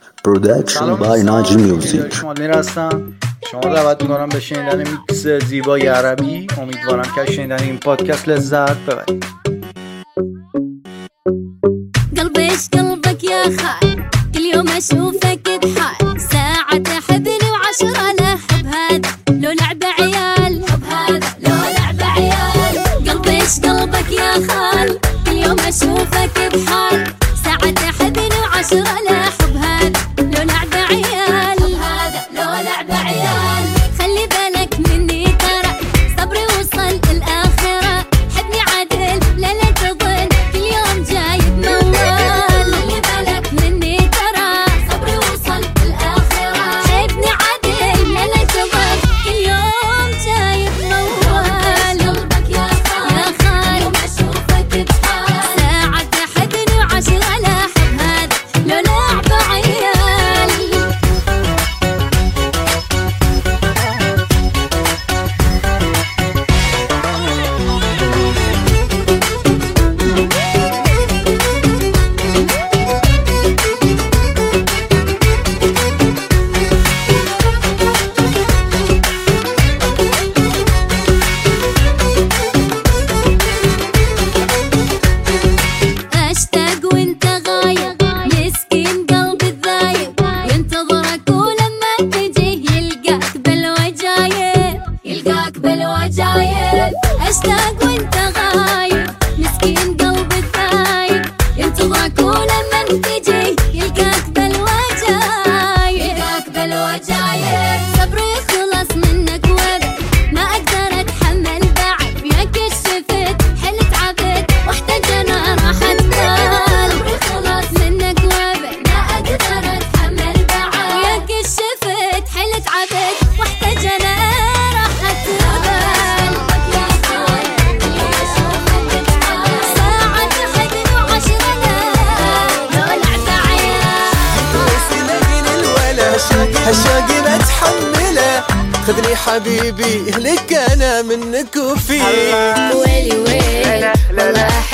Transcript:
Production by Naji Music. شما هستم. شما دعوت میکنم به شنیدن میکس زیبای عربی. امیدوارم که شنیدن این پادکست لذت ببرید. قلبيش قلبك يا خال، كل يوم اشوفك بحال، ساعة تحبني وعشرة لا حب هذا لو لعب عيال، حب هذا لو لعب عيال. قلبيش قلبك يا خال، كل يوم اشوفك بحال، ساعة تحبني وعشرة لا حب هذا لو لعب عيال، حب هذا لو لعب عيال. خلي بالك مني ترى صبري وصل الآخرة، حبني عدل لا لا تظن كل يوم جايب موال. خلي بالك مني ترى صبري وصل الآخرة، حبني عدل لا لا تظن كل يوم جايب موال. قلبك يا خال يوم اشوفك بحال، ساعة تحبني وعشرة لا حب هذا لو لعب عيال. اشتاق وانت غايب، مسكين قلبي الذايب ينتظرك، ولما تجي يلقاك بالوجايب، يلقاك بالوجايب. اشتاق وانت غايب، مسكين قلبي الذايب ينتظرك، ولما تجي يلقاك بالوجايب، يلقاك بالوجايب. صبري خلص منك وابد، ما اقدر اتحمل بعد، وياك الشفت حلت عبد واحتاج انا راحة بال. صبري خلص منك وابد، ما اقدر اتحمل بعد، وياك الشفت حلت عبد واحتاج انا راحة بال. يا خال اليوم اشوفك بحال، ساعة تحبني وعشرة لا لو لعب عيال. سيدين الولا هالشاقي بتحمله، خذني حبيبي لك انا منك وفيك. ويلي ويلي والله